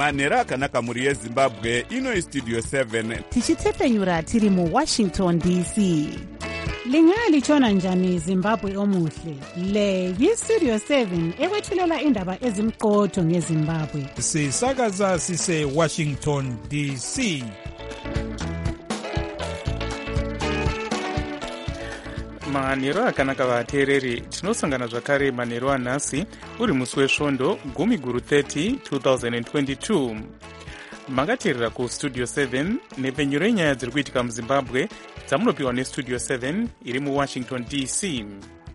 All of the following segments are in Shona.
manhero akanaka mhuri yezimbabwe. Ino istudio 7 tichitepfenyura tiri muwashington dc. Lingalitshona njani Zimbabwe omuhle? Le yistudio 7 ekwethulela indaba ezimqotho ngeZimbabwe. Sisakaza sise Washington DC. manhero akanaka vateereri, tinosangana zvakare manhero anhasi uri musi wesvondo 10/30 2022. Makateerera kustudio 7 nepfenyuro yenyaya dziri kuitika muzimbabwe dzamunopiwa nestudio 7 iri muwashington dc.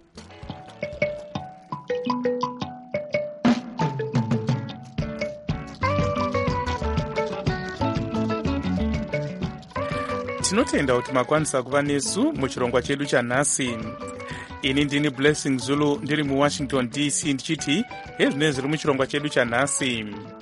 tinotenda kuti makwanisa kuva nesu muchirongwa chedu chanhasi. Ini ndini Blessing Zulu ndiri muwashington dc ndichiti hezvinenge zviri muchirongwa chedu chanhasi.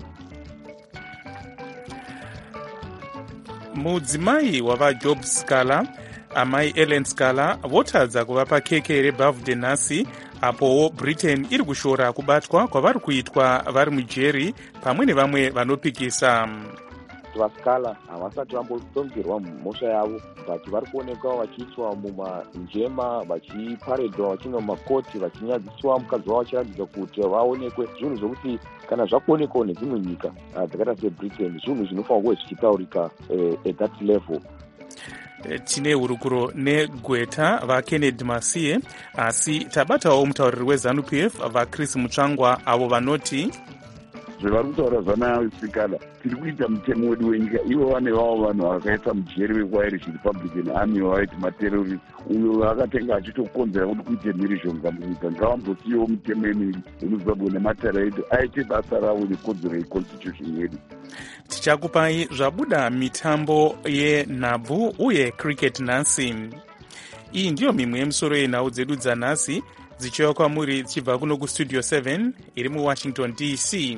Mudzimai wavaJob Scala, amai Ellen Scala, votadza kuvapa keke rebirthday nhasi, apowo Britain iri kushora kubatwa kwavari kuitwa vari mujeri pamwe nevamwe vanopikisa. vaScala havasati vambotongerwa mhosva yavo, but vari kuonekwa vachiiswa mumanjema, vachiparedwa vachinwa mumakoti, vachinyadziswa mukadzi wavo vachiratidza kuti vaonekwe. Zvinhu zvokuti kana zvakuonekwawo nedzimwe nyika dzakaita seBritain, zvinhu zvinofanira kuve zvichitaurika at that level. Tine hurukuro negweta vaKennedy Masiye, asi tabatawo mutauriri weZANU-PF vaChris Mutsvangwa, avo vanoti zvevari kutaura zvanaScala tiri kuita mutemo wedu wenyika. Ivo vane vavo vanhu vakaisa mujeri wekuirish Republican Army wavaiti materrorist, uyo akatenga achitokonzera kuti kuite mhirizhonga munyika. Ngavambosiyiwo mitemo yemiri yemuzimbabwe nematara edu aite basa ravo nekodzero yeconstitution yedu. Tichakupai zvabuda mitambo yenhabvu uye cricket nhasi. Iyi ndiyo mimwe yemusoro yenhau dzedu dzanhasi dzichiuya kwamuri dzichibva kuno kustudio 7 iri muwashington dc.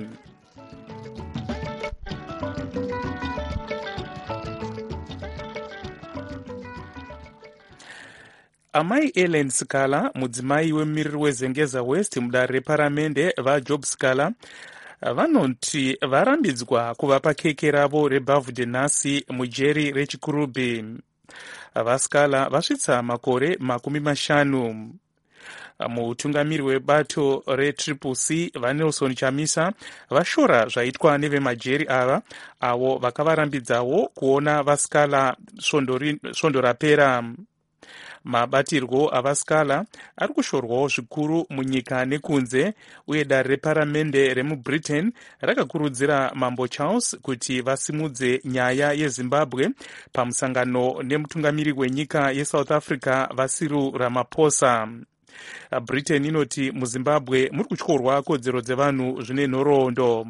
Amai Ellen Scala, mudzimai wemumiriri weZengeza West mudare reparamende vaJob Scala, vanoti varambidzwa kuvapa keke ravo rebirthday nhasi mujeri rechikurubhi. VaScala vasvitsa makore 50. Mutungamiri webato reTriple-C vaNelson Chamisa vashora zvaitwa nevemajeri ava, avo vakavarambidzawo kuona vaScala svondo rapera. Mabatirwo avaScala ari kushorwawo zvikuru munyika nekunze, uye dare reparamende remuBritain rakakurudzira mambo Charles kuti vasimudze nyaya yeZimbabwe pamusangano nemutungamiri wenyika yeSouth Africa Cyril Ramaphosa. Britain inoti muZimbabwe muri kutyorwa kodzero dzevanhu zvine nhoroondo.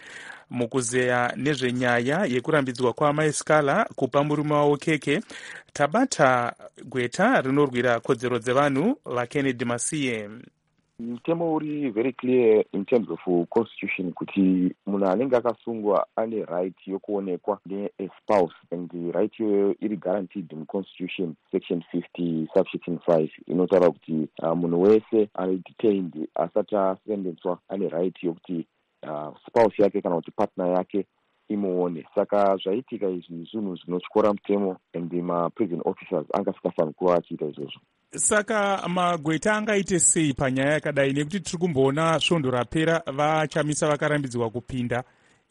Mukuzeya nezvenyaya yekurambidzwa kwaamai Scala kupa murume wavo keke, tabata gweta rinorwira kodzero dzevanhu vaKennedy Masiye. Mutemo uri very clear in terms of constitution kuti munhu anenge akasungwa ane right yokuonekwa ne-spouse, and the right iri guaranteed muconstitution section 50 subsection 5 inotaura kuti munhu wese ari detained asati asendenswa ane right yokuti spouse yake kana kuti partner yake imuone. Saka zvaitika izvi zvinhu zvinotyora mutemo, and ma-prison officers angasingafaniri kuva achiita izvozvo. Saka magweta angaite sei panyaya yakadai, nekuti tiri kumboona svondo rapera vaChamisa vakarambidzwa kupinda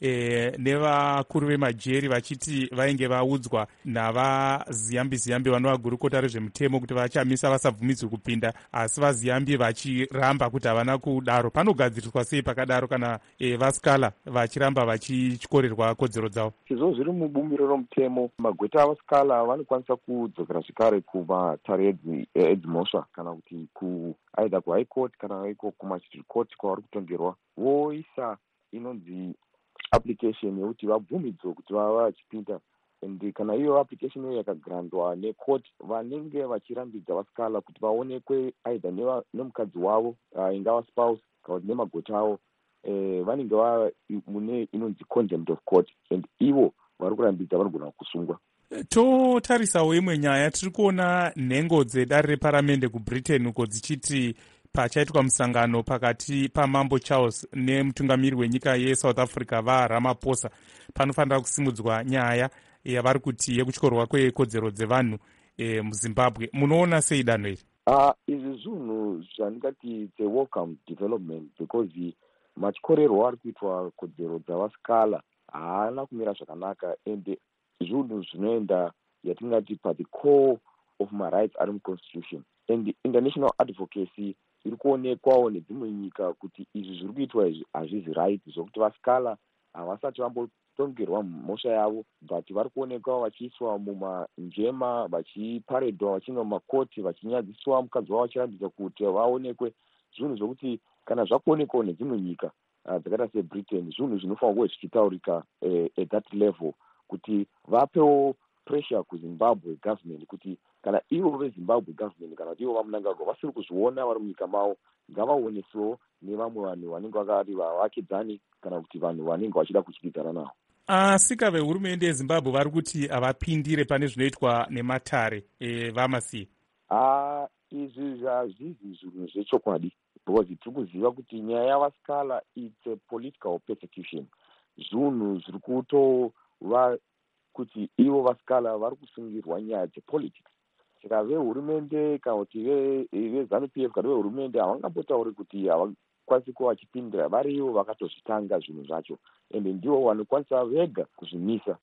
nevakuru vemajeri vachiti vainge vaudzwa navaziyambi vanovagurukota rezvemutemo kuti vaChamisa vasabvumidzwe kupinda, asi vaziyambi vachiramba kuti havana kudaro. Panogadziriswa sei pakadaro kana vaScala vachiramba vachikorerwa kodzero dzavo? Izvo zviri mubumbiro romutemo. Magweta avaScala vanokwanisa kudzokera zvakare kumatare edzimhosva kana kuti aidha kuhigh court kana iko kumadistrict court kwavari kutongerwa, voisa inonzi application yekuti vabvumidzwe kuti vava vachipinda, and kana iyo application iyo yakagrandwa necourt, vanenge vachirambidza vaScala kuti vaonekwe aidha nemukadzi wavo ingava spouse kana kuti nemagweta avo, vanenge vava mune inonzi contempt of court, and ivo vari kurambidza vanogona kusungwa. Totarisawo imwe nyaya, tiri kuona nhengo dzedare reparamende kuBritain uko dzichiti pachaitwa musangano pakati pamambo Charles nemutungamiri wenyika yeSouth Africa vaRamaphosa panofanira kusimudzwa nyaya yavari kuti yekutyorwa kwekodzero dzevanhu muZimbabwe. Munoona sei danho iri? Izvi zvinhu zvandingati it's a welcome development because matyorerwo ari kuitwa kodzero dzavasikala haana kumira zvakanaka ende zvinhu zvinoenda yatingati the core of my rights ari muconstitution and international advocacy iri kuonekwawo nedzimwe nyika kuti izvi zviri kuitwa izvi hazvizi right zvokuti vasikala havasati vambotongerwa mhosva yavo but vari kuonekwa vachiiswa mumanjema vachiparedwa vachiinwa mumakoti vachinyadziswa mukadzi wavo vachirambidza kuti vaonekwe zvinhu zvokuti kana zvakuonekwawo nedzimwe nyika dzakaita sebritain zvinhu zvinofanira kuve zvichitaurika at that level kuti vapewo pressure kuZimbabwe government kuti kana ivo veZimbabwe government kana kuti ivo vamunangagwa vasiri kuzviona vari munyika mavo ngavaonesewo nevamwe vanhu vanenge vakati vavakidzani kana kuti vanhu vanenge vachida kutyiridzana navo. Asika vehurumende yeZimbabwe vari kuti havapindire pane zvinoitwa nematare vamasiye. Izvi hazvizi zvinhu zvechokwadi because tiri kuziva kuti nyaya yavasikala it's a political persecution. Zvinhu zviri kutova kuti ivo vasikala vari kusungirwa nyaya dzepolitics. Saka vehurumende kana kuti veZANU-PF kana vehurumende havangambotauri kuti havakwanisi kuva vachipindira, varivo vakatozvitanga zvinhu zvacho ende ndivo vanokwanisa vega kuzvimisa.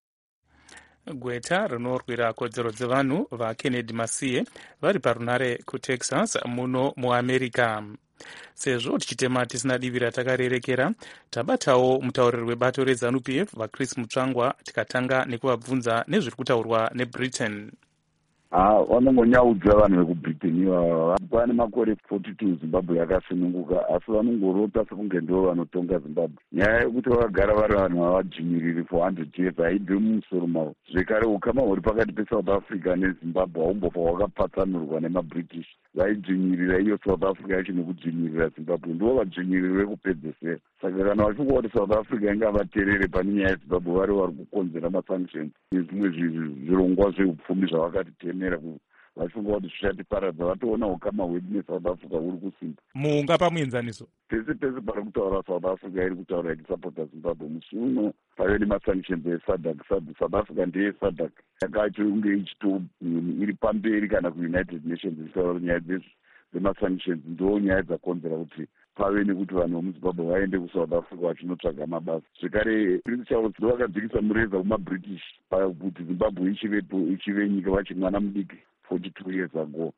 Gweta rinorwira kodzero dzevanhu vaKennedy Masiye vari parunare kuTexas muno muAmerica. Sezvo tichitema tisina divi ratakarerekera, tabatawo mutauriri webato reZANU-PF vaChris Mutsvangwa tikatanga nekuvabvunza nezviri kutaurwa neBritain. Vanongonyaudza vanhu vekuBritain ivava pane makore 42 Zimbabwe yakasununguka asi vanongorota sekunge ndivo vanotonga Zimbabwe. Nyaya yekuti vakagara vari vanhu vavadzvinyiriri for 100 years haibve mumusoro mavo. Zvekare ukama huri pakati peSouth Africa neZimbabwe haumbofa hwakapatsanurwa nemaBritish. Vaidzvinyirira iyo South Africa yacho nekudzvinyirira Zimbabwe, ndivo vadzvinyiriri vekupedzesera. Saka kana vachifunga kuti South Africa inge vaterere pane nyaya yeZimbabwe vari vari kukonzera masanctions nezvimwe zvirongwa zveupfumi zvavakatemera vachifunga kuti zvichatiparadza, vatoona ukama hwedu neSouth Africa huri kusimba. Mungapa muenzaniso? Pese pese pari kutaura South Africa iri kutaura ichisapota Zimbabwe. Musi uno pave nemasanctions eSADC. South Africa ndeye SADC yakacho unge ichito iri pamberi kana kuUnited Nations ichitaura nyaya dzemasanctions ndo nyaya dzakonzera kuti pave nekuti vanhu vemuZimbabwe vaende kuSouth Africa vachinotsvaga mabasa. Zvekare Prince Charles ndo vakadzikisa mureza kumaBritish kuti Zimbabwe ichive nyika vachiri mwana mudiki 42 years ago.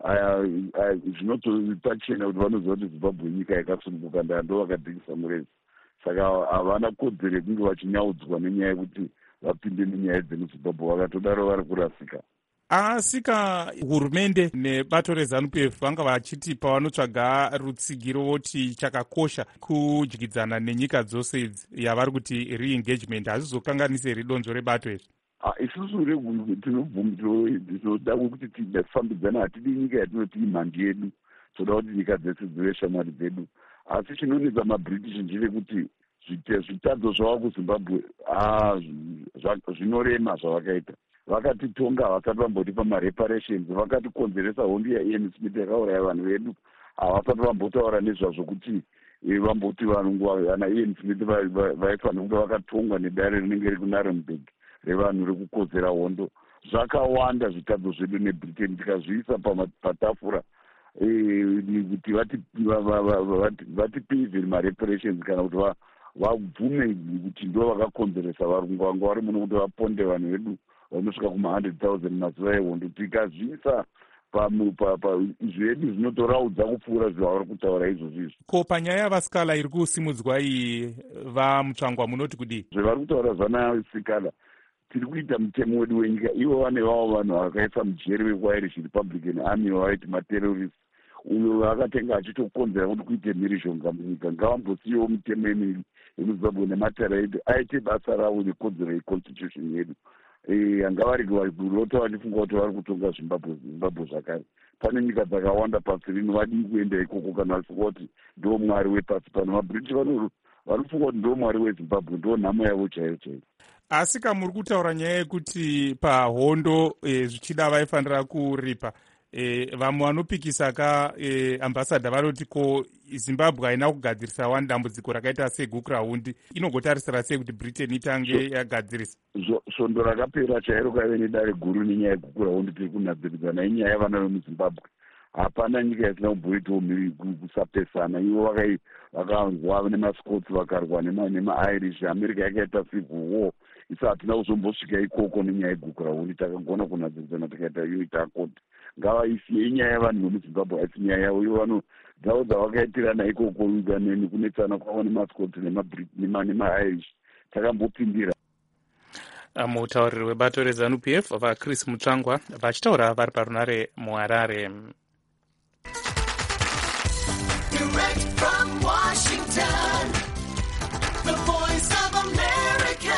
Zvinotopachena kuti vanoziva kuti Zimbabwe nyika yakasununguka ndo vakadzikisa mureza. Saka havana kodzero yekunge vachinyaudzwa nenyaya yekuti vapinde nenyaya dzemuZimbabwe, vakatodaro vari kurasika. Asika hurumende nebato reZANU-PF vanga vachiti pavanotsvaga rutsigiro voti chakakosha kudyidzana nenyika dzose idzi yavari kuti re-engagement hazizokanganisiri donzvo rebato iri. Isusu tinoda kuti tifambidzana, hatidi nyika yatinoti imhandi yedu, toda kuti nyika dzese dzive shamwari dzedu. Asi chinonetsa maBritish ndechekuti zvitadzo zvavo kuZimbabwe zvinorema zvavakaita. Vakatitonga havasati vambotipa mareparations, vakatikonzeresa hondo yaIan Smith yakauraya vanhu vedu. Havasati vambotaura nezvazvo kuti vamboti vana Ian Smith vaifanira kunge vakatongwa nedare rinenge riri kuNarrenburg revanhu rekukodzera hondo. Zvakawanda zvitadzo zvedu neBritain, tikazviisa patafura kuti vatipei mareparations kana kuti vabvume kuti ndo vakakonzeresa varungu vanga vari muno kuti vaponde vanhu vedu vanosvika kuma100,000 mazuva ehondo. Tikazviisa zvedu zvinotoraudza kupfuura zvavari kutaura izvozvizvi. Ko panyaya yavasikala iri kusimudzwa iyi vaMutsvangwa munoti kudii? Zvevari kutaura zvanasikala tiri kuita mutemo wedu wenyika. Ivo vane vavo vanhu vakaisa mujeri weIrish Republican Army vavaiti materrorists, uyo vakatenga achitokonzera kuti kuite mhirizhonga munyika. Ngavambosiyiwo mutemo yemuZimbabwe nematara edu aite basa ravo nekodzero yeconstitution yedu. Hangavarege varota vachifunga kuti vari kutonga Zimbabwe zvakare. Pane nyika dzakawanda pasi rino vadii kuenda ikoko kana vachifunga kuti ndo mwari wepasi pano. maBritish vanofunga kuti ndo mwari weZimbabwe, ndo nhamo yavo chaiyo chaiyo. Asika muri kutaura nyaya yekuti pahondo zvichida vaifanira kuripa vamwe vanopikisa ambassador vanoti ko Zimbabwe haina kugadzirisa wani dambudziko rakaita segukiraundi, inogotarisira sei kuti Britain itange yagadzirisa? Svondo rakapera chairo kaive nedare guru nenyaya yegukiraundi tiri kunadziridzana inyaya yavana vemuzimbabwe. Hapana nyika isina kumboitawo kusapesana. Ivo vakanzwa nemascots vakarwa nemairish. America yakaita civil war. Isa hatina kuzombosvika ikoko nenyaya yegukiraundi. Takagona kunadziridzana tikaita iyo itakoti ngavaisiye inyaya yavanhu vemuzimbabwe haisi nyaya yavo. Ivo vano dzavo dzavakaitirana ikoko nekunetsana kwavo nemascots nemairish takambopindira. Mutauriri webato reZANU-PF vaChris Mutsvangwa vachitaura vari parunare muHarare. Direct from Washington, the voice of America,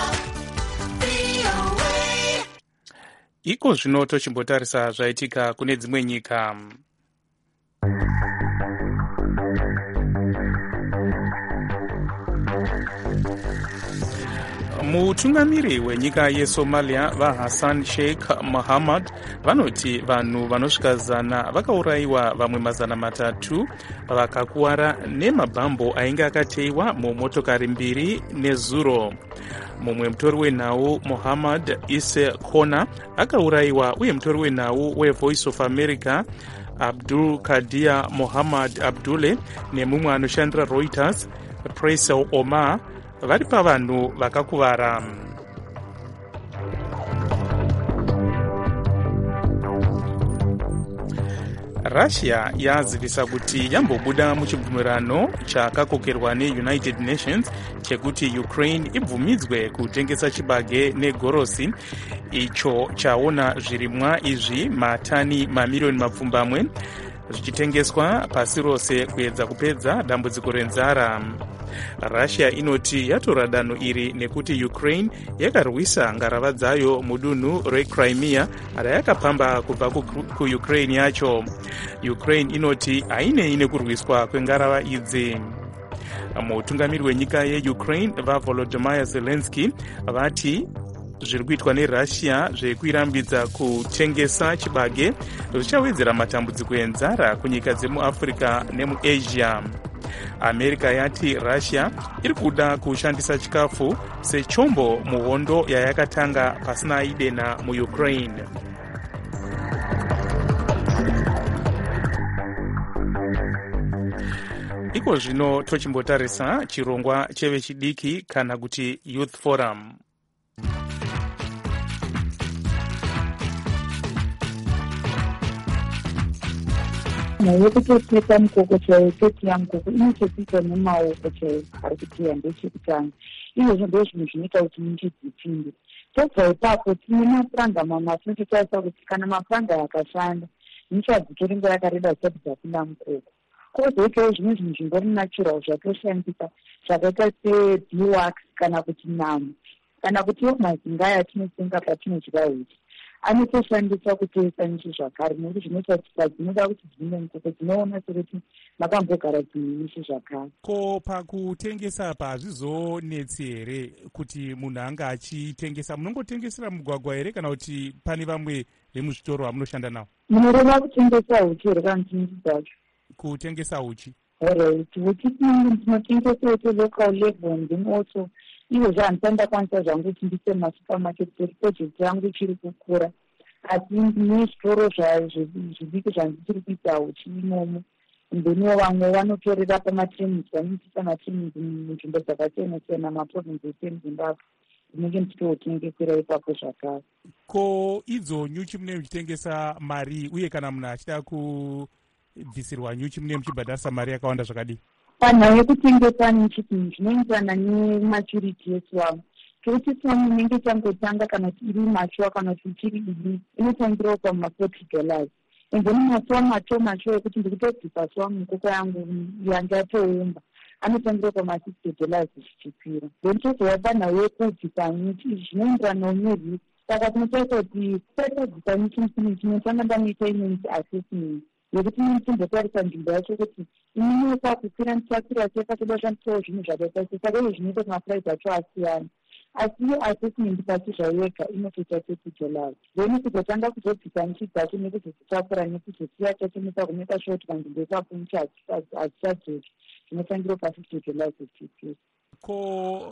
VOA. Iko zvino tochimbotarisa zvaitika kune dzimwe nyika. Mutungamiri wenyika yeSomalia vaHassan Sheikh Mohamud vanoti vanhu vanosvika 100 vakaurayiwa, vamwe 300 vakakuwara nemabhambo ainge akateiwa mumotokari 2 nezuro. Mumwe mutori wenhau Mohammed Isse Kona akaurayiwa, uye mutori wenhau weVoice of America Abdul Kadir Mohammed Abdule nemumwe anoshandira Reuters Praisel Omar vari pavanhu vakakuvara. Russia yazivisa kuti yambobuda muchibvumirano chakakokerwa neUnited Nations chekuti Ukraine ibvumidzwe kutengesa chibage negorosi, icho chaona zvirimwa izvi matani mamiliyoni mapfumbamwe zvichitengeswa pasi rose kuedza kupedza dambudziko renzara. Russia inoti yatora danho iri nekuti Ukraine yakarwisa ngarava dzayo mudunhu reCrimea rayakapamba kubva kuUkraine yacho. Ukraine inoti hainei nekurwiswa kwengarava idzi. Mutungamiri wenyika yeUkraine vaVolodymyr Zelensky vati zviri kuitwa neRussia zvekuirambidza kutengesa chibage zvichawedzera matambudziko enzara kunyika dzemuAfrica nemuAsia. America yati Russia iri kuda kushandisa chikafu sechombo muhondo yayakatanga pasina idena muUkraine. Iko zvino tochimbotarisa chirongwa chevechidiki kana kuti Youth Forum. yekutoteka mukoko chaiyo, totiya mukoko inototika nemaoko chaiyo ari kutiya ndechekutanga. Izvozvo ndo zvinhu zvinoita kuti nyuchi dzipinde. Tobva ipapo tine mapuranga mamwe atinototarisa kuti kana mapuranga akashanda nyuchi hadzitori nguva yakareba zisati dzapinda mukoko. Kozoitawo zvimwe zvinhu zvingori natural zvatoshandisa zvakaita sebeewax kana kuti namo kana kutiwo mazingaya atinosenga patinodya uchi anotoshandiswa kutoisa nyuchi zvakare, nekuti zvinoita kuti dzinoda kuti dzimwe mukoko dzinoona sekuti makambogara dzimwe nyuchi zvakare. Ko pakutengesa pa hazvizonetsi here kuti munhu anga achitengesa? Munongotengesera mugwagwa here kana kuti pane vamwe vemuzvitoro vamunoshanda navo? Munoreva kutengesa uchi here kana chinhu dzacho? Kutengesa uchi. Alright, uchi tinotengesa uchi local level and then also ivo zvahandisandakwanisa zvangu kuti ndise masupermarket kuti project yangu ichiri kukura, asi nezvitoro zvidiki zvandichiri kuita uchi imomo. Ndeniwo vamwe vanotorera pamatraining, vanoitisa matraining munzvimbo dzakasiyana-siyana maprovinsi ese muZimbabwe, ndinenge ndichitotengesera ipapo zvakare. Ko idzo nyuchi mune muchitengesa mari, uye kana munhu achida kubvisirwa nyuchi mune muchibhadharisa mari yakawanda zvakadii? Panhau yekutengesa nyuchi zvinoenderana nematurity yeswamu. Kuti swamu inenge changotanga kana kuti iri machuwa kana kuti ichiri idiki inotangirawo pama$40. Enzeni maswamu macho ekuti ndikutobvisa swamu mukoko yangu yandatoumba anotangirawo pama$60 zvichikwira. Then tozova panhau yekubvisa nyuchi, izvi zvinoenderana nerisk. Saka tinotaisa kuti tatobvisa nyuchi musinini tinotanga ndanoita imweni assessment yekuti ndinotombotarisa nzvimbo yacho kuti inonoka kukwira ndichakwira sei, pakatoshandisawo zvinhu zvakaita sei. Saka izvi zvinoita kuti mapuraizi acho asiyana. asi assessment pacho zvaiwega inotoita 30 July. Then kuzotanga kuzobvisa nchi dzacho nekuzodzitakura nekuzosiya chacho nepakumeka shoti panzvimbo ipapo nchi hadzichadzoki zvinotangira pa50 July 2022. Ko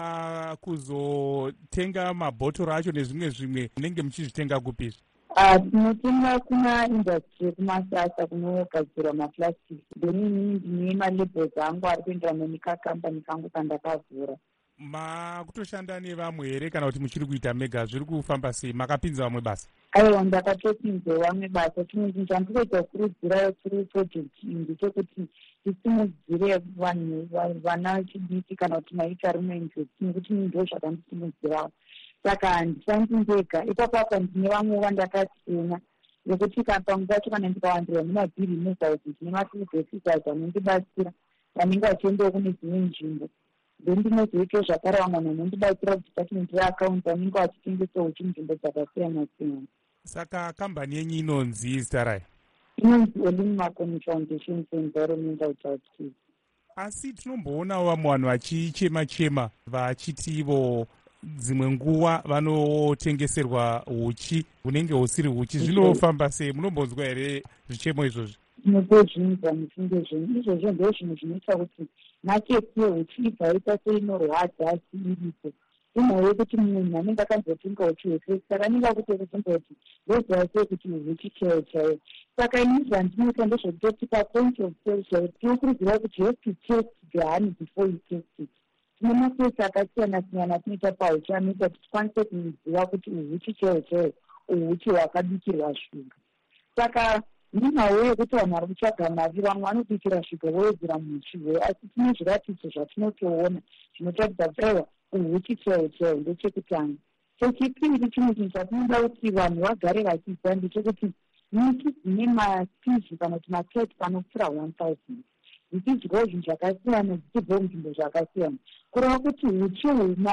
pakuzotenga mabhotoro acho nezvimwe munenge muchizvitenga kupizvi? Tinotenga kuna industry yekumasasa kunogadzirwa maplastic. Then inini ndine malabels angu ari kuenderana nekakambani kangu kandakavhura. Makutoshanda nevamwe here kana kuti muchiri kuita mega? Zviri kufamba sei? Makapinza vamwe basa? Aiwa, ndakatopinza vamwe basa. Chimwe chinhu chandinoita kukurudzira kuri project iyi ndechekuti tisimudzire vanhu vana vechidiki kana kuti maita rumwe njodzi nekuti ndo zvakandisimudzirawo. Saka handisandi ndega, ipapo ndine vamwe vandakasiyana nekuti pamwe pacho kana ndikawandirwa nemabhiri muzauzi ndine mafield anondibatsira vanenge vachiendawo kune dzimwe nzvimbo. Then ndinozoitawo zvakare vamwe vanondibatsira kudepartment reaccounts vanenge vachitengesawo chinzvimbo dzakasiyana siyana. Saka kambani yenyu inonzi zita rayo? Inonzi Olin Makoni Foundation for Environmental Justice. Asi tinomboonawo vamwe vanhu vachichema vachiti ivo dzimwe nguva vanotengeserwa huchi hunenge husiri huchi. Zvinofamba sei? Munombonzwa here zvichemo izvozvi? Tinotozvinzwa mufunge zvenyu izvozvo ndo zvinhu zvinoita kuti maketi yehuchi ibva yaita seinorwadza asi iripo. Imwe yekuti munhu anenge akanzotenga huchi hwese saka anenge akutokubvunza kuti ndoziva sei kuti huchi chaiwo. Saka ini zvandinoita ndezvekutoti papoint of sale tinokurudzira kuti you have to test the honey before you test it. Tine matesti akasiyana siyana tinoita pahuchi anoita kuti tikwanise kuziva kuti uhuchi chaiwo uhuchi hwakabikirwa shuga. Saka ndinawo yekuti vanhu vari kutsvaga mari vamwe vanobikira shuga vowedzera muhuchi asi tine zviratidzo zvatinotoona zvinotaridza kuti aiwa uhuchi chaiwo ndechekutanga. Chechipiri chimwe chinhu chatinoda kuti vanhu vagare vachiziva ndechekuti nyuchi dzine maspishi kana kuti maketi panopfuura 1000 dzichidyawo zvinhu zvakasiyana dzichibvawo munzvimbo zvakasiyana kureva kuti huchi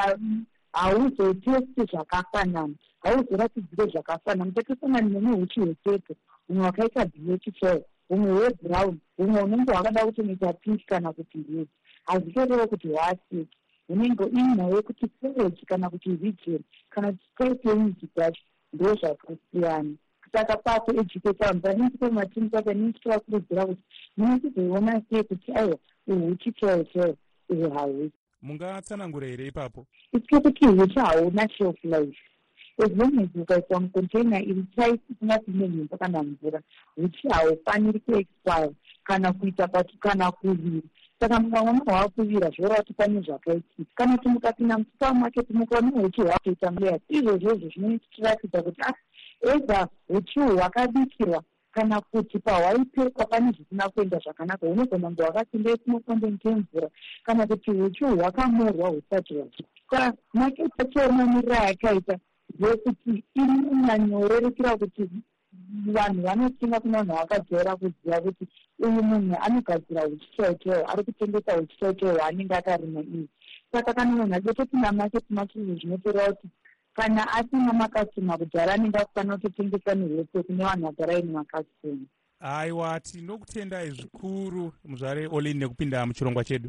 hauzotesti zvakafanana, hauzoratidzike zvakafanana. Mutatosangana nemwe huchi hwepepo, humwe hwakaita bhileki chaiwo, humwe hwebhurauni, humwe hunenge hwakada kutonoita pinki kana kuti redi. Hazvitorevo kuti hwaseti, hunenge imwe yekuti sereji kana kuti vijeri kana kuti sprite yenyuchi dzacho ndo zvakasiyana. Saka papo educate vanhu matini saka nititovakurudzira kuti munochizoiona sei kuti aiwa uhuchi chaiwo uhu hausi. Mungatsanangura here ipapo? Kuti huchi hauna shelf life. As long as ukaisa mucontainer iri tight isingapinde mhepo kana mvura, huchi haufaniri kuexpire kana kuita patu kana kuvira. Saka mukamwa hwakuvira zvoreva kuti pane zvakaitika. Kana kuti mukapinda musupamaketi mukaona huchi hwakuita mlayers, izvozvozvo zvinotiratidza kuti ega huchi hwakabikirwa kana kuti pahwaipekwa pane zvisina kuenda zvakanaka, hunogona kunge hwakapinda mumakondengi emvura kana kuti huchi hwakamorwa husati hwachika. Maketi achiona yakaita ndeyekuti inonyanyorerukira kuti vanhu vanotenga kuna vanhu vakajaira kuziva kuti uyu munhu anogadzira huchi chaiwo, ari kutengesa huchi chaiwo hwaanenge akarima iyi. Saka kana munhu achitopinda maketi macho zvinotoreva kuti kana asina makasitoma kudhara anenge akufanira kutotengesa nehwese kune vanhu vagara ine makasitoma. Aiwa, tinokutendai zvikuru muzvare Olin nekupinda muchirongwa chedu.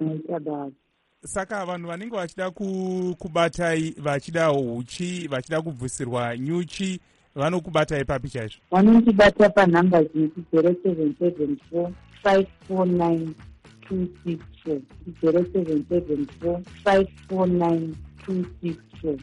Saka vanhu vanenge vachida kubatai, vachida huchi, vachida kubvusirwa nyuchi, vanokubatai papi chaizvo? Vanondibata panhamba dzinoti 0774 549 264 0774 549 264.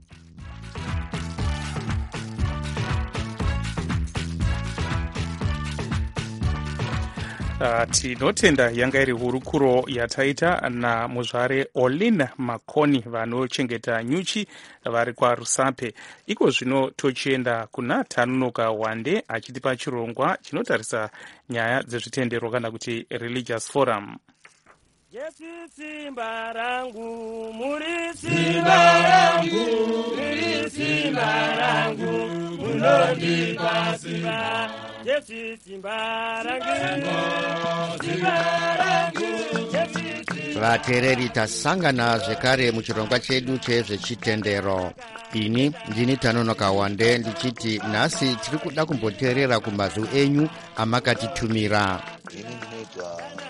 Tinotenda yanga iri hurukuro yataita namuzvare Olin Makoni vanochengeta nyuchi vari kwaRusape. Iko zvino tochienda kuna Tanunoka Wande achitipa chirongwa chinotarisa nyaya dzezvitendero kana kuti religious forum. Yesu simba rangu, muri simba rangu, muri simba rangu, munondipa simba. Yesu simba rangu, simba rangu, vateereri tasangana zvekare muchirongwa chedu chezvechitendero. Ini ndini Tanunoka Wande ndichiti nhasi tiri kuda kumboteerera kumazwi enyu amakatitumira. Ini ndinoitwa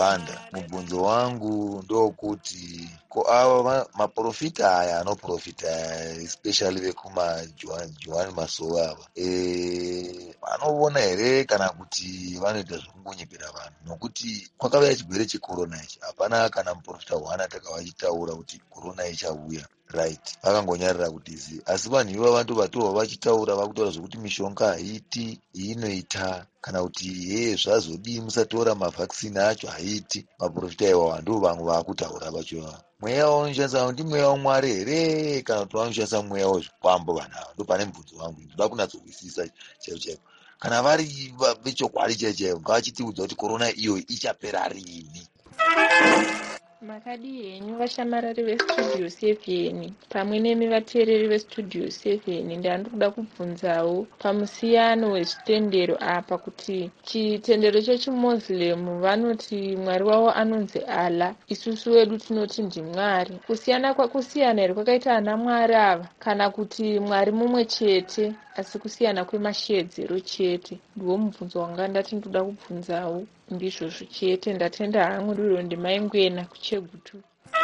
kupanda. Mubvunzo wangu ndokuti ko ava maprofita aya anoprofita especially vekumajuani masowe ava vanoona here kana kuti vanoita zvekungonyepera vanhu, nokuti kwakauya chirwere chekorona ichi hapana kana muprofita hwana takavachitaura kuti korona ichauya right, vakangonyarira kuti zi, asi vanhu iva vantu vatorwa vachitaura vakutaura zvokuti mishonga haiti inoita kana kuti heye zvazodii musatora mavhakisini acho haiti. Maprofita iwawa ndo vamwe vaakutaura vacho mweya waunoshandisa ndi mweya waMwari here kana kuti vanoshandisa mweya wezvikwambo vanhu ava. Ndo pane mubvunzo wangu ndoda kunatsonzwisisa chaiko kana vari vechokwadi chaichaivo ngavachitiudza kuti korona iyo ichapera rini. Makadi henyu vashamarari vestudio 7 pamwe nemi vateereri vestudio 7, ndandikuda kubvunzawo pamusiyano wezvitendero apa, kuti chitendero chechimuslim vanoti mwari wavo anonzi Allah, isusu wedu tinoti ndimwari. Kusiyana here kwakaita ana mwari ava kana kuti mwari mumwe chete asi kusiyana kwemashedzero chete? Ndiwo mubvunzo wanga ndati ndoda kubvunzawo ndizvozvo chete. Ndatenda hangu riro ndimaingwena kuchegutu.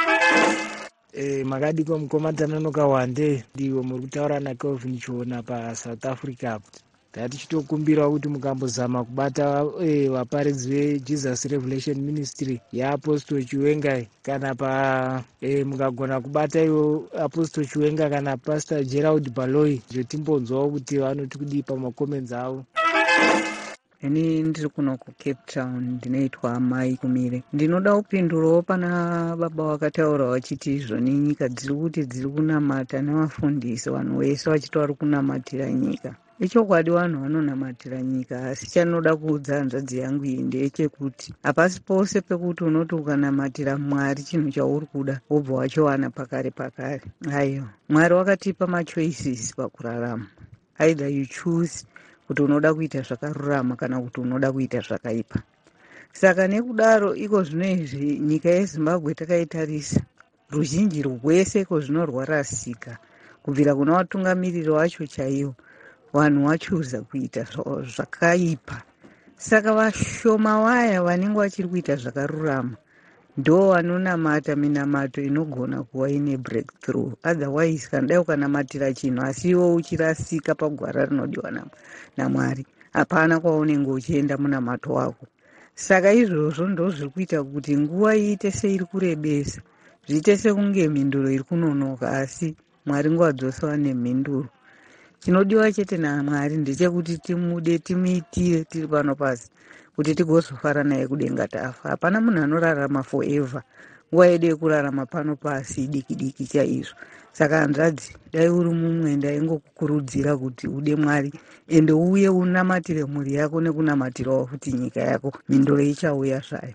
Makadiko mukomana nokawande ndiwo muri kutaura naKelvin Chiona paSouth Africa. Tichitokumbirawo kuti mukambozama kubata vaparidzi veJesus Revelation Ministry yaApostle Chiwenga, kana mukagona kubata iwo Apostle Chiwenga kana Pastor Gerald Baloyi, zvotimbonzwawo kuti vanoti kudii pamakomenzi avo. Ini ndiri kuno kuCape Town, ndinoitwa Mai Kumire. Ndinoda kupindurawo pana baba vakataura vachiti izvoni nyika dziri kuti dziri kunamata nevafundisi, vanhu vese vachiti vari kunamatira nyika. Ichokwadi vanhu vanonamatira nyika, asi chanoda kuudza hanzvadzi yangu iyi ndechekuti hapasi pose pekuti unoti ukanamatira Mwari chinhu chauri kuda wobva wachowana pakare. Aiwa, Mwari wakatipa machoices pakurarama. Either you choose kuti unoda kuita zvakarurama kana kuti unoda kuita zvakaipa. Saka nekudaro iko zvinoizvi nyika yeZimbabwe takaitarisa, ruzhinji rwese iko zvinorwarasika kubvira kuna vatungamiriri vacho chaivo. Vanhu vachuza kuita zvakaipa. Saka vashoma vaya vanenge vachiri kuita zvakarurama ndo vanonamata minamato inogona kuva ine breakthrough. Otherwise kana ukanamatira chinhu asi iwo uchirasika pagwara rinodiwa naMwari, hapana kwaunenge uchienda munamato wako. Saka izvozvo ndo zviri kuita kuti nguva iite seiri kurebesa, zviite sekunge mhinduro iri kunonoka, asi Mwari nguva dzose ane mhinduro. Chinodiwa chete naMwari ndechekuti timude, timuitire tiri pano pasi kuti tigozofara naye kudenga tafa. Hapana munhu anorarama forever. Nguva yedu yekurarama pano pasi diki chaizvo. Saka hanzvadzi, dai uri mumwe ndaingokukurudzira kuti ude Mwari ende uye unamatire mhuri yako nekunamatirawo futi nyika yako. Mhinduro ichauya zvayo.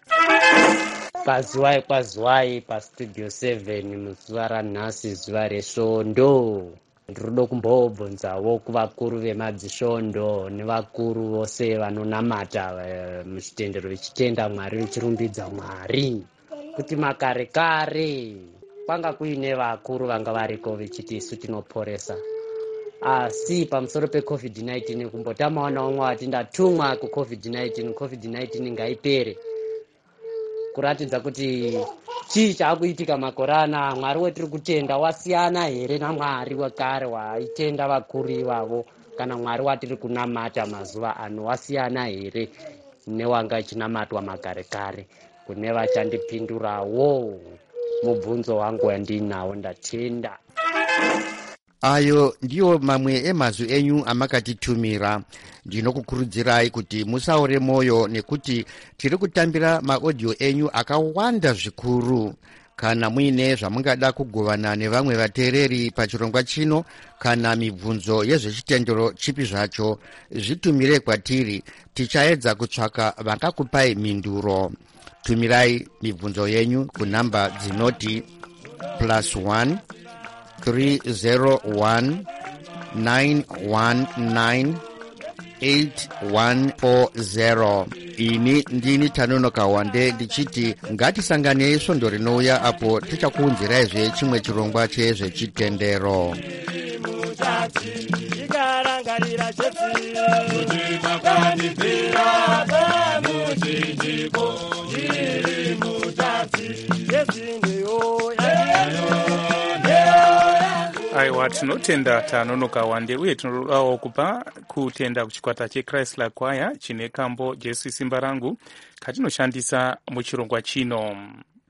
Kwaziwai paStudio 7 muzuva ranhasi, zuva resvondo. Ndinoda kumbobvunzawo kuvakuru vemadzisvondo nevakuru vose vanonamata muchitendero vechitenda Mwari, vechirumbidza Mwari, kuti makare kare kwanga kuine vakuru vanga variko vechiti isu tinoporesa, asi pamusoro peCovid-19 kumbotamawo naumwe wati ndatumwa kuCovid-19, COVID-19 ngaipere, kuratidza kuti chii chaakuitika makore ana. Mwari wetiri kutenda wasiyana here naMwari wekare waitenda vakuru ivavo, kana Mwari watiri kunamata mazuva ano wasiyana here newanga ichinamatwa makare kare? Kune vachandipindurawo mubvunzo wangu wandinawo, ndatenda. Ayo ndiyo mamwe emazwi enyu amakatitumira. Ndinokukurudzirai kuti musaore moyo nekuti tiri kutambira maaudio enyu akawanda zvikuru. Kana muine zvamungada kugovana nevamwe vateereri pachirongwa chino kana mibvunzo yezvechitendero chipi zvacho, zvitumire kwatiri, tichaedza kutsvaka vakakupai mhinduro. Tumirai mibvunzo yenyu kunhamba dzinoti +1 301 919 8140. Ini ndini Tanonoka Wande ndichiti ngatisanganei svondo rinouya apo tichakuunziraizve chimwe chirongwa chezvechitendero. Ikarangarira cheti kuti makwanipira pamuchinjiko chiri tinotenda tanonoka wande uye tinodawo kupa kutenda kuchikwata chechristler choir chine kambo jesu simba rangu katinoshandisa muchirongwa chino.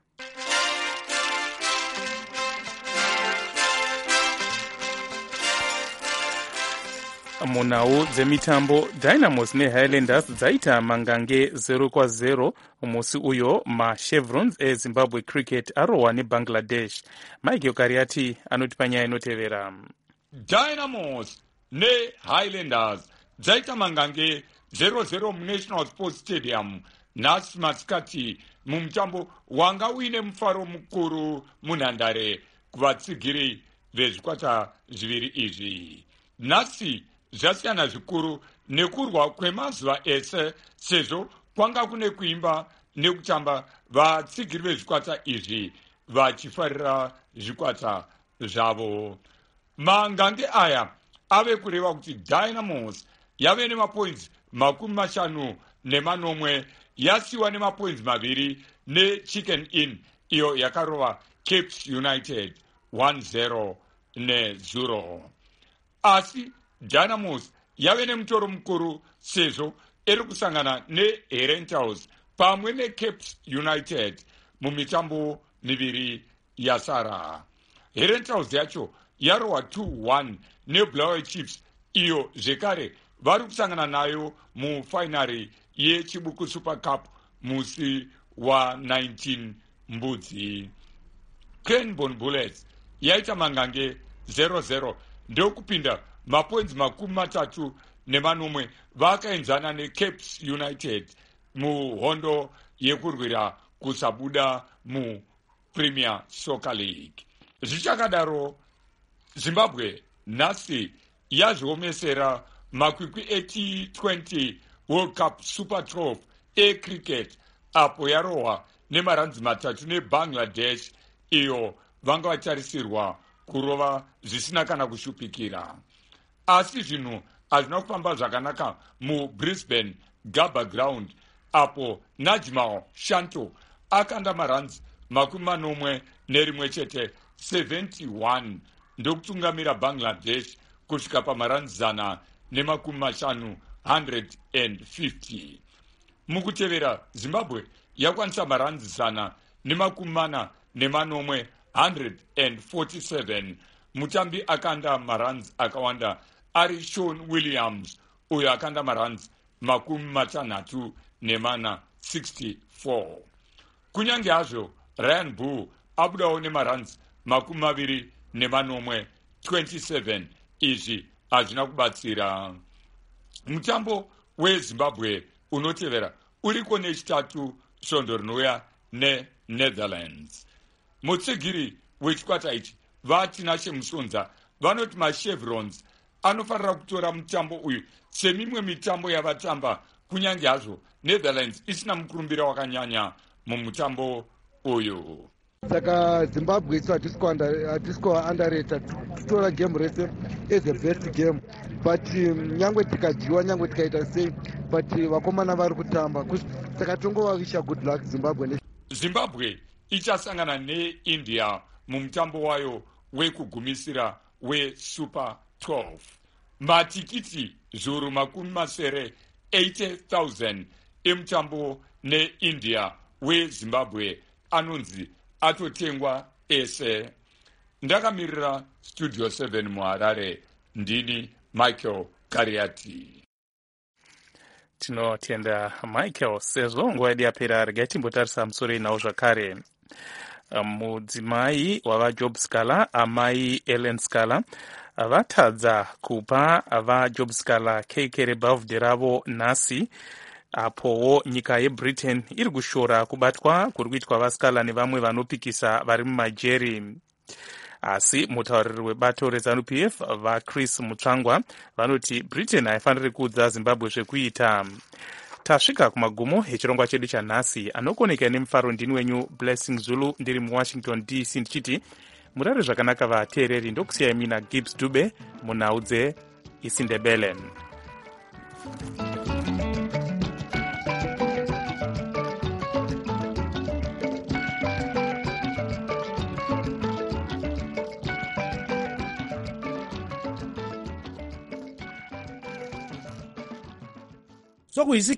Munhau dzemitambo, Dynamos neHighlanders dzaita mangange 0-0 musi uyo machevrons ezimbabwe cricket arohwa nebangladesh. Michael Kariati anoti panyaya inotevera. Dynamos neHighlanders dzaita mangange 0-0 munational sports stadium nhasi masikati mumutambo wanga uine mufaro mukuru munhandare kuvatsigiri vezvikwata zviviri izvi. Nhasi zvasiyana zvikuru nekurwa kwemazuva ese sezvo kwanga kune kuimba nekutamba vatsigiri vezvikwata izvi vachifarira zvikwata zvavo. Mangange aya ave kureva kuti Dynamos yave nemapoints 50 yasiwa nemapoints 2 neChicken Inn iyo yakarova Capes United 1-0. Asi Dynamos yave nemutoro mukuru sezvo iri kusangana neHerentals pamwe neCapes United mumitambo miviri yasara. Herentals yacho yarohwa 2-1 neBlaue Chiefs iyo zvekare vari kusangana nayo mufainari yechibuku Super Cup musi wa19 Mbudzi. Cranbourne Bullets yaita mangange 0-0 ndokupinda mapoints 30 vakaenzana neCapes United muhondo yekurwira kusabuda muPremier Soccer League. Zvichakadaro, Zimbabwe nhasi yazviomesera makwikwi T20 World Cup Super 12 ecricket apo yarohwa nemaranzi 3 neBangladesh iyo vanga vatarisirwa kurova zvisina kana kushupikira. Asi zvinhu hazvina kufamba zvakanaka muBrisbane Gabba Ground apo Najmal Shanto akanda maranzi 41 71 ndokutungamira Bangladesh kusvika pamaranzi 150. Mukutevera, Zimbabwe yakwanisa maranzi 147. Mutambi akanda maranzi akawanda ari Sean Williams uyo akanda maranzi 64. Kunyange hazvo Ryan Bull abudawo nemaranzi 27. Izvi hazvina kubatsira. Mutambo weZimbabwe unotevera uriko nechitatu svondo rinouya neNetherlands. Mutsigiri wechikwata ichi vatina chemusonza vanoti machevrons anofanira kutora mutambo uyu semimwe mitambo yavatamba kunyange hazvo Netherlands isina mukurumbira wakanyanya mumutambo uyu. Saka Zimbabwe isu hatisiko underrated, tutora game rese as the best game, but nyangwe tikadyiwa nyangwe tikaita sei, but vakomana vari kutamba, saka tongovawisha good luck Zimbabwe. Zimbabwe ichasangana neIndia mumutambo wayo wekugumisira weSuper 12. Matikiti zviuru 80,000 emutambo neIndia weZimbabwe anonzi atotengwa ese. Ndakamirira Studio 7 muHarare, ndini Michael Kariati. Tinotenda Michael sezvo nguva yedu yapera. Regai timbotarisa musoro inawo zvakare. Mudzimai wavaJob Scala, amai Ellen Scala, vatadza kupa vaJob Scala keke rebhavhudhe ravo nhasi, apowo nyika yeBritain iri kushora kubatwa kuri kuitwa vaScala nevamwe vanopikisa vari mumajeri. Asi mutauriri webato reZANU-PF vaChris Mutsvangwa vanoti Britain haifaniri kuudza Zimbabwe zvekuita. Tasvika kumagumo echirongwa chedu chanhasi. Anokoneka nemufaro ndini wenyu Blessing Zulu, ndiri muWashington DC ndichiti murare zvakanaka vateereri. Ndokusiyai mina Gibbs Dube munhau dzeIsindebele. so